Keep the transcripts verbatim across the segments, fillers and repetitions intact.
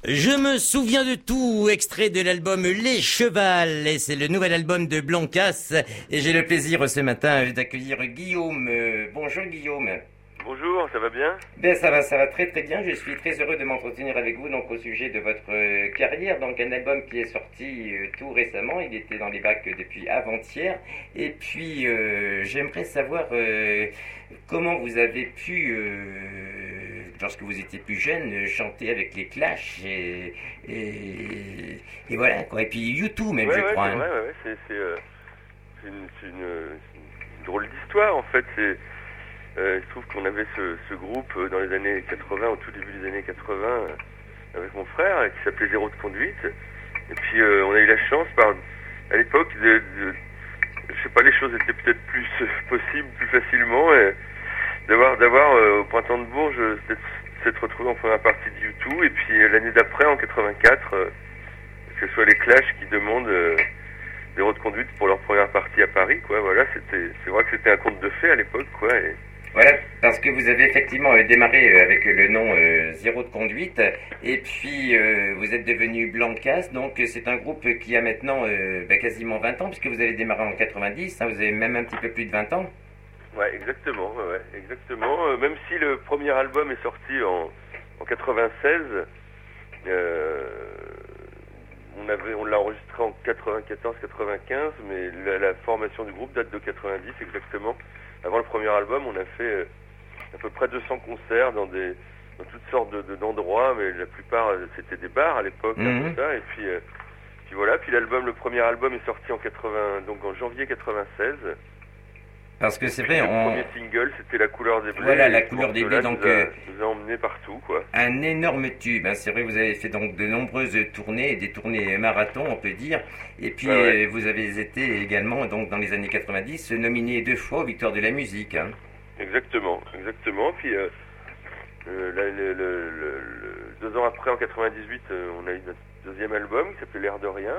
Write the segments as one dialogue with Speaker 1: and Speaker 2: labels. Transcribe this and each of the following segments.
Speaker 1: Je me souviens de tout, extrait de l'album Les Chevals, et c'est le nouvel album de Blancas, et j'ai le plaisir ce matin d'accueillir Guillaume. Euh, bonjour Guillaume.
Speaker 2: Bonjour, ça va bien?
Speaker 1: Ben ça va, ça va très très bien. Je suis très heureux de m'entretenir avec vous donc au sujet de votre euh, carrière. Donc un album qui est sorti euh, tout récemment. Il était dans les bacs depuis avant-hier. Et puis euh, j'aimerais savoir euh, comment vous avez pu, euh, lorsque vous étiez plus jeune, chanter avec les Clash et, et, et voilà quoi. Et puis U deux même,
Speaker 2: ouais,
Speaker 1: je
Speaker 2: ouais,
Speaker 1: crois.
Speaker 2: C'est
Speaker 1: Hein.
Speaker 2: vrai, ouais, ouais, c'est, c'est, euh, c'est une, c'est une, une drôle d'histoire en fait. C'est Euh, il se trouve qu'on avait ce, ce groupe euh, dans les années quatre-vingts, au tout début des années quatre-vingts, euh, avec mon frère, euh, qui s'appelait Zéro de Conduite. Et puis euh, on a eu la chance, par, à l'époque, de, de, je sais pas, les choses étaient peut-être plus euh, possibles, plus facilement, et d'avoir, d'avoir euh, au Printemps de Bourges, s'être retrouvé en première partie de U deux, et puis euh, l'année d'après, en quatre-vingt-quatre, euh, que ce soit les Clash qui demandent euh, Zéro de Conduite pour leur première partie à Paris, quoi. Voilà, c'était, c'est vrai que c'était un conte de fées à l'époque, quoi. Et,
Speaker 1: Voilà, parce que vous avez effectivement euh, démarré euh, avec le nom euh, Zéro de Conduite, et puis euh, vous êtes devenu Blancas, donc euh, c'est un groupe qui a maintenant euh, ben, quasiment vingt ans, puisque vous avez démarré en quatre-vingt-dix, hein, vous avez même un petit peu plus de vingt ans.
Speaker 2: Ouais, exactement, ouais, ouais, exactement. Euh, même si le premier album est sorti en, en quatre-vingt-seize, euh, on avait, on l'a enregistré en quatre-vingt-quatorze quatre-vingt-quinze, mais la, la formation du groupe date de quatre-vingt-dix exactement. Avant le premier album, on a fait euh, à peu près deux cents concerts dans des dans toutes sortes de, de, d'endroits, mais la plupart euh, c'était des bars à l'époque,
Speaker 1: Mmh.
Speaker 2: hein, tout ça. Et puis, euh, puis voilà. Puis l'album, le premier album est sorti en quatre-vingts, donc en janvier quatre-vingt-seize.
Speaker 1: Parce que c'est
Speaker 2: Puis
Speaker 1: vrai,
Speaker 2: le
Speaker 1: on...
Speaker 2: premier single, c'était La couleur des blés.
Speaker 1: Voilà, La
Speaker 2: et
Speaker 1: couleur des
Speaker 2: ce
Speaker 1: blés,
Speaker 2: morceau-là
Speaker 1: donc,
Speaker 2: nous a,
Speaker 1: euh,
Speaker 2: nous a emmenés partout, quoi.
Speaker 1: un énorme tube, hein. C'est vrai, vous avez fait donc de nombreuses tournées, des tournées marathon, on peut dire, et puis
Speaker 2: Ouais, ouais.
Speaker 1: euh, vous avez été également, donc dans les années quatre-vingt-dix, nominé deux fois aux Victoires de la musique. Hein.
Speaker 2: Exactement, exactement. Puis euh, euh, là, le, le, le, le- deux ans après, en quatre-vingt-dix-huit, euh, on a eu notre deuxième album qui s'appelait L'air de rien.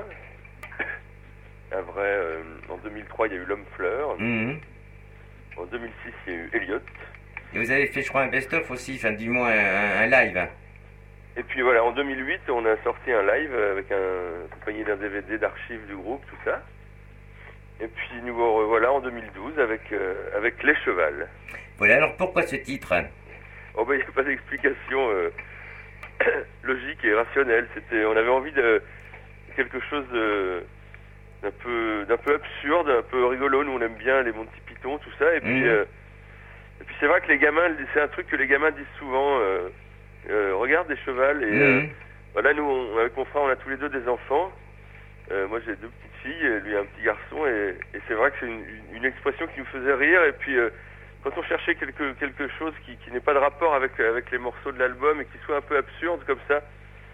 Speaker 2: Un vrai. euh, en deux mille trois, il y a eu L'Homme Fleur.
Speaker 1: Mhm.
Speaker 2: En deux mille six, il y a eu Elliot.
Speaker 1: Et vous avez fait, je crois, un best-of aussi, enfin du moins un, un live. Hein.
Speaker 2: Et puis voilà, en deux mille huit, on a sorti un live avec un accompagné d'un D V D d'archives du groupe, tout ça. Et puis nous revoilà en deux mille douze avec euh, avec Les Chevals.
Speaker 1: Voilà, alors pourquoi ce titre?
Speaker 2: Oh ben il n'y a pas d'explication euh, logique et rationnelle. C'était, on avait envie de quelque chose de d'un peu d'un peu absurde, un peu rigolo. Nous on aime bien les Monty Python, tout ça. Et puis
Speaker 1: Mhm.
Speaker 2: euh, et puis c'est vrai que les gamins, c'est un truc que les gamins disent souvent. Euh, euh, regarde les chevals et euh,
Speaker 1: Mhm.
Speaker 2: voilà, nous on, avec mon frère on a tous les deux des enfants. Euh, moi j'ai deux petites filles, et lui un petit garçon, et, et c'est vrai que c'est une, une, une expression qui nous faisait rire. Et puis euh, quand on cherchait quelque quelque chose qui, qui n'ait pas de rapport avec avec les morceaux de l'album et qui soit un peu absurde comme ça,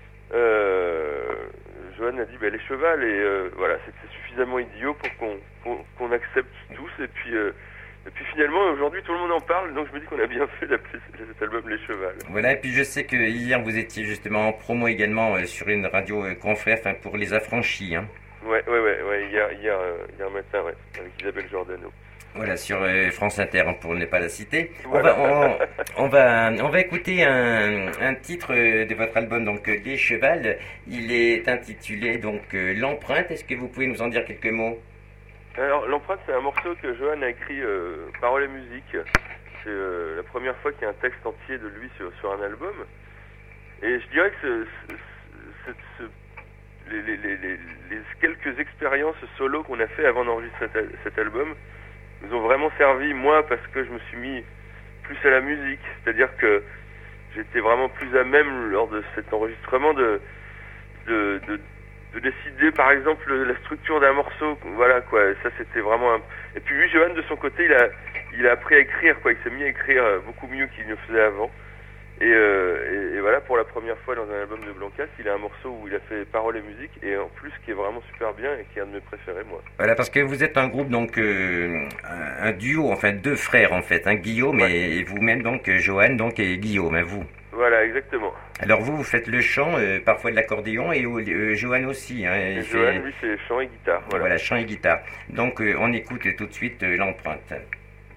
Speaker 2: euh, Johan a dit bah, les chevals, et euh, voilà, c'est, c'est suffisamment idiot pour qu'on qu'on, qu'on accepte tous. Et puis euh, et puis finalement aujourd'hui tout le monde en parle, donc je me dis qu'on a bien fait d'appeler cet album Les Chevals.
Speaker 1: Voilà, et puis je sais que hier vous étiez justement en promo également euh, sur une radio euh, confrère, enfin pour les affranchis. Hein.
Speaker 2: Ouais, ouais, ouais, ouais, hier, hier, euh, hier matin, ouais, avec Isabelle Giordano.
Speaker 1: Voilà, sur euh, France Inter, hein, pour ne pas la citer.
Speaker 2: Voilà.
Speaker 1: On, va, on, on, va, on va écouter un, un titre euh, de votre album, donc euh, Les Chevals. Il est intitulé donc euh, L'Empreinte. Est-ce que vous pouvez nous en dire quelques mots?
Speaker 2: Alors, L'Empreinte, c'est un morceau que Johan a écrit euh, paroles et musique. C'est euh, la première fois qu'il y a un texte entier de lui sur, sur un album. Et je dirais que ce, ce, ce, ce, les, les, les, les, les quelques expériences solo qu'on a fait avant d'enregistrer cet, cet album nous ont vraiment servi, moi, parce que je me suis mis plus à la musique. C'est-à-dire que j'étais vraiment plus à même, lors de cet enregistrement, de, de, de, de décider, par exemple, la structure d'un morceau. Voilà, quoi. Ça, c'était vraiment un... Et puis lui, Johan, de son côté, il a, il a appris à écrire, quoi. Il s'est mis à écrire beaucoup mieux qu'il ne faisait avant. Et, euh, et, et voilà, pour la première fois dans un album de Blancas, il a un morceau où il a fait paroles et musique, et en plus qui est vraiment super bien et qui est un de mes préférés, moi.
Speaker 1: Voilà, parce que vous êtes un groupe, donc euh, un duo, enfin deux frères en fait, hein, Guillaume
Speaker 2: Ouais.
Speaker 1: et, et vous-même, donc Johan, donc et Guillaume, hein, vous.
Speaker 2: Voilà, exactement.
Speaker 1: Alors vous, vous faites le chant, euh, parfois de l'accordéon, et euh, Johan aussi. Hein,
Speaker 2: Et
Speaker 1: il
Speaker 2: Johan,
Speaker 1: fait-
Speaker 2: lui, c'est chant et guitare. Voilà.
Speaker 1: Voilà, chant et guitare. Donc euh, on écoute tout de suite euh, L'Empreinte.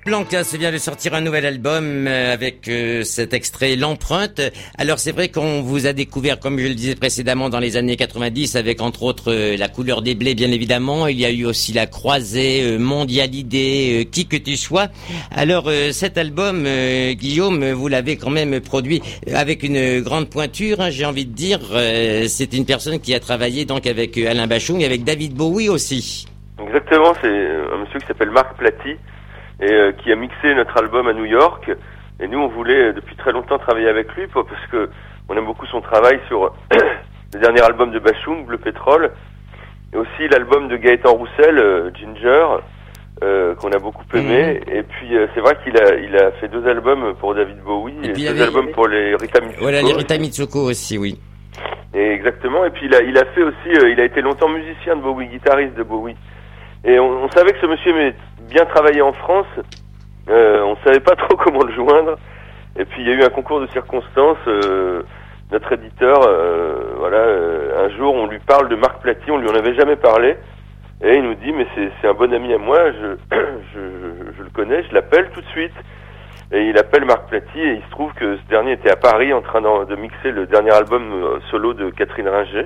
Speaker 1: Blancas vient de sortir un nouvel album avec euh, cet extrait L'Empreinte. Alors c'est vrai qu'on vous a découvert, comme je le disais précédemment, dans les années quatre-vingt-dix, avec entre autres euh, La couleur des blés, bien évidemment. Il y a eu aussi La Croisée, euh, Mondialidé, euh, Qui que tu sois. Alors euh, cet album, euh, Guillaume, vous l'avez quand même produit avec une grande pointure, hein, j'ai envie de dire. Euh, c'est une personne qui a travaillé donc avec euh, Alain Bachung et avec David Bowie aussi.
Speaker 2: Exactement, c'est un monsieur qui s'appelle Marc Platy, et euh, qui a mixé notre album à New York. Et nous, on voulait euh, depuis très longtemps travailler avec lui, parce que on aime beaucoup son travail sur le dernier album de Bachung, Bleu Pétrole, et aussi l'album de Gaëtan Roussel, euh, Ginger, euh, qu'on a beaucoup aimé. Mmh. Et puis euh, c'est vrai qu'il a il a fait deux albums pour David Bowie, et, et deux avait, albums avait... pour les Rita Mitsuko.
Speaker 1: Voilà, les Rita Mitsuko aussi, oui.
Speaker 2: Et exactement. Et puis il a il a fait aussi, euh, il a été longtemps musicien de Bowie, guitariste de Bowie. Et on, on savait que ce monsieur aimait bien travaillé en France, euh, on savait pas trop comment le joindre, et puis il y a eu un concours de circonstances, euh, notre éditeur, euh, voilà, euh, un jour on lui parle de Marc Platy, on lui en avait jamais parlé, et il nous dit mais c'est, c'est un bon ami à moi, je, je, je, je le connais, je l'appelle tout de suite, et il appelle Marc Platy, et il se trouve que ce dernier était à Paris en train de, de mixer le dernier album solo de Catherine Ringer.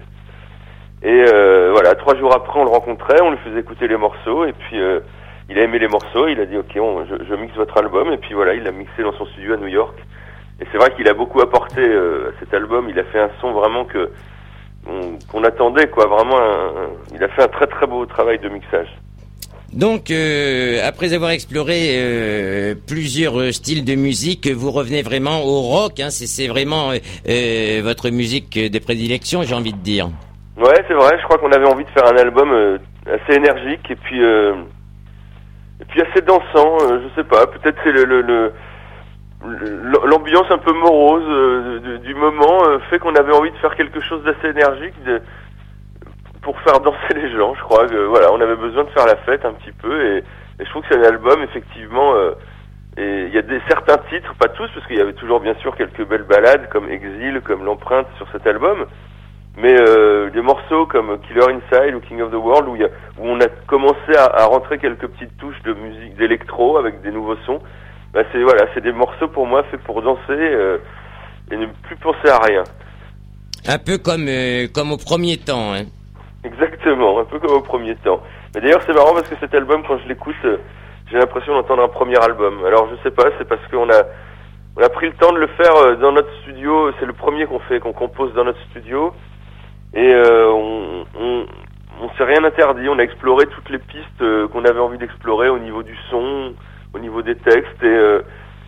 Speaker 2: Et euh, voilà, trois jours après, on le rencontrait, on lui faisait écouter les morceaux, et puis euh, il a aimé les morceaux, il a dit ok, on, je, je mixe votre album, et puis voilà, il l'a mixé dans son studio à New York. Et c'est vrai qu'il a beaucoup apporté euh, à cet album, il a fait un son vraiment que on, qu'on attendait, quoi, vraiment, un, un, il a fait un très très beau travail de mixage.
Speaker 1: Donc, euh, après avoir exploré euh, plusieurs styles de musique, vous revenez vraiment au rock, hein, c'est, c'est vraiment euh, votre musique de prédilection, j'ai envie de dire.
Speaker 2: Ouais, c'est vrai, je crois qu'on avait envie de faire un album euh, assez énergique et puis euh, et puis assez dansant, euh, je sais pas, peut-être c'est le, le, le l'ambiance un peu morose euh, du, du moment euh, fait qu'on avait envie de faire quelque chose d'assez énergique de, pour faire danser les gens, je crois que voilà, on avait besoin de faire la fête un petit peu et, et je trouve que c'est un album effectivement euh, et il y a des certains titres, pas tous parce qu'il y avait toujours bien sûr quelques belles ballades comme Exil, comme L'Empreinte sur cet album. Mais euh, des morceaux comme Killer Inside ou King of the World où, y a, où on a commencé à, à rentrer quelques petites touches de musique d'électro avec des nouveaux sons, bah c'est voilà, c'est des morceaux pour moi faits pour danser euh, et ne plus penser à rien.
Speaker 1: Un peu comme euh, comme au premier temps, hein.
Speaker 2: Exactement, un peu comme au premier temps. Mais d'ailleurs c'est marrant parce que cet album quand je l'écoute, euh, j'ai l'impression d'entendre un premier album. Alors je sais pas, c'est parce qu'on a on a pris le temps de le faire euh, dans notre studio. C'est le premier qu'on fait, qu'on compose dans notre studio. Et euh, on, on, on s'est rien interdit, on a exploré toutes les pistes euh, qu'on avait envie d'explorer au niveau du son, au niveau des textes, et, euh,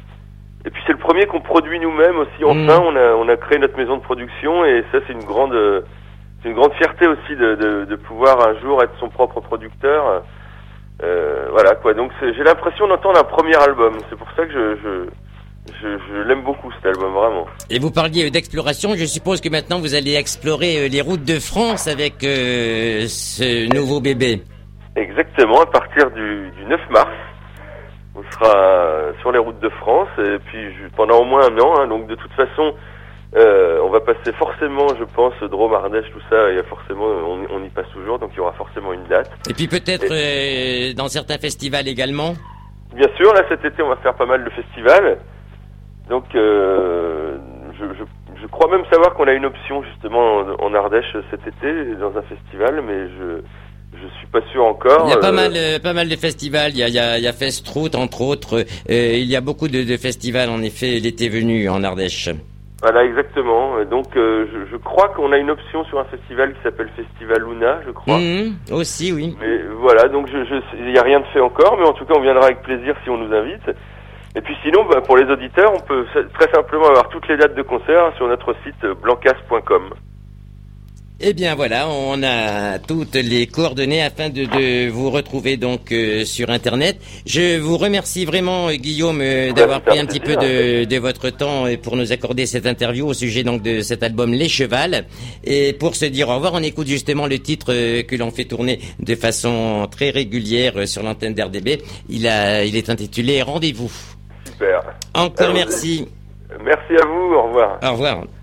Speaker 2: et puis c'est le premier qu'on produit nous-mêmes aussi, enfin, mmh. on a on a créé notre maison de production, et ça c'est une grande c'est une grande fierté aussi de, de, de pouvoir un jour être son propre producteur, euh, voilà quoi, donc c'est, j'ai l'impression d'entendre un premier album, c'est pour ça que je... je Je, je l'aime beaucoup cet album, vraiment.
Speaker 1: Et vous parliez d'exploration, je suppose que maintenant vous allez explorer les routes de France avec euh, ce nouveau bébé.
Speaker 2: Exactement, à partir du, du neuf mars, on sera sur les routes de France, et puis pendant au moins un an, hein, donc de toute façon, euh, on va passer forcément, je pense, Drôme, Ardèche, tout ça, il y a forcément, on, on y passe toujours, donc il y aura forcément une date.
Speaker 1: Et puis peut-être et... euh, dans certains festivals également.
Speaker 2: Bien sûr, là cet été on va faire pas mal de festivals. Donc, euh, je, je, je crois même savoir qu'on a une option justement en, en Ardèche cet été dans un festival, mais je je suis pas sûr encore.
Speaker 1: Il y a pas euh... mal, euh, pas mal de festivals. Il y a, il y a, il y a Festroute entre autres. Euh, il y a beaucoup de, de festivals en effet l'été venu en Ardèche.
Speaker 2: Voilà, exactement. Donc, euh, je, je crois qu'on a une option sur un festival qui s'appelle Festival Luna, je crois.
Speaker 1: Mmh, aussi, oui.
Speaker 2: Mais voilà, donc je, je, il y a rien de fait encore, mais en tout cas, on viendra avec plaisir si on nous invite. Et puis sinon, bah, pour les auditeurs, on peut très simplement avoir toutes les dates de concert sur notre site blancas point com.
Speaker 1: Eh bien voilà, on a toutes les coordonnées afin de, de vous retrouver donc euh, sur Internet. Je vous remercie vraiment Guillaume euh, d'avoir pris un petit peu de, de votre temps pour nous accorder cette interview au sujet donc de cet album Les Chevals. Et pour se dire au revoir, on écoute justement le titre euh, que l'on fait tourner de façon très régulière sur l'antenne d'R D B. Il a, il est intitulé Rendez-vous.
Speaker 2: Super.
Speaker 1: Encore merci.
Speaker 2: Merci à vous, au revoir.
Speaker 1: Au revoir.